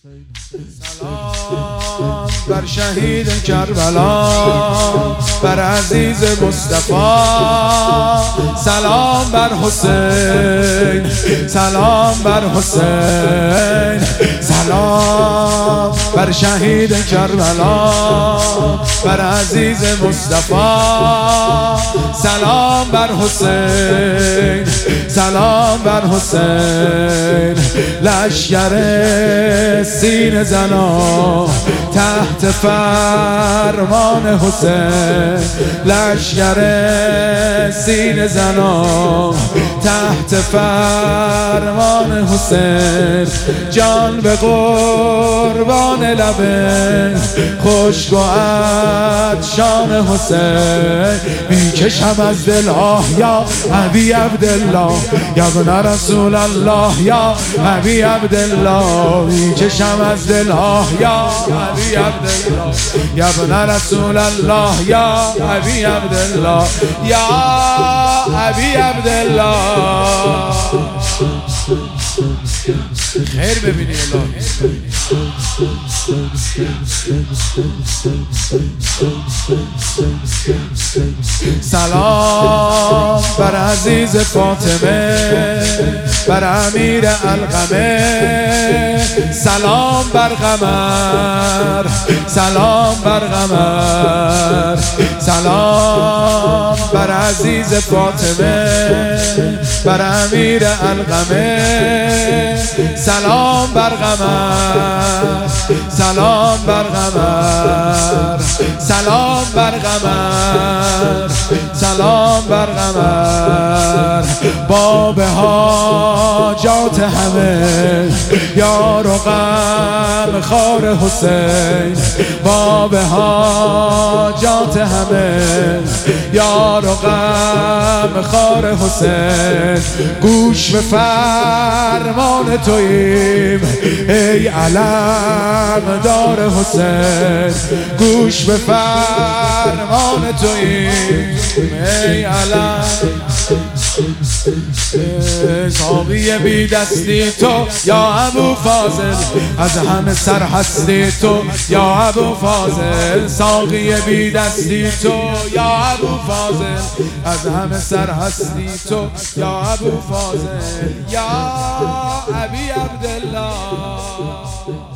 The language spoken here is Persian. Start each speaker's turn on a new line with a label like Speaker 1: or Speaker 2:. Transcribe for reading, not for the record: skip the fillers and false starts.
Speaker 1: سلام بر شهید کربلا، بر عزیز مصطفی. سلام بر حسین، سلام بر حسین. سلام بر شهید کربلا، بر عزیز مصطفی. سلام بر حسین، سلام بر حسین. لشکر سینه زنا تحت فرمان حسین، لشکر سینه زنا تحت فرمان حسین. جان به قربان لبه خشک و عطشان حسین. میکشم از دل آه یا ابی عبدالله، یا ابن رسول الله، یا ابی عبدالله. میکشم از دل آه یا ابی عبدالله، یا ابن رسول الله، یا ابی عبدالله، یا ابی عبدالله. خیر ببینی الهی. سلام بر عزیز فاطمه، بر امیر القمه. سلام بر قمر، سلام بر قمر. سلام بر عزیز فاطمه، بر امیر القمه. سلام بر قمر، سلام بر قمر. سلام بر قمر، سلام بر قمر. باب حاجات همه یار و غم خار حسین، باب حاجات همه یار و غم خار حسین. گوش به فرمان توییم ای علم دار حسین، گوش به فرمان توییم ای علم. ساقی بی دستی تو یا ابو فاضل، از همه سر هستی تو یا ابو فاضل. ساقی بی دستی تو یا ابو فاضل، از همه سر هستی تو یا ابو فاضل، یا ابی عبدالله.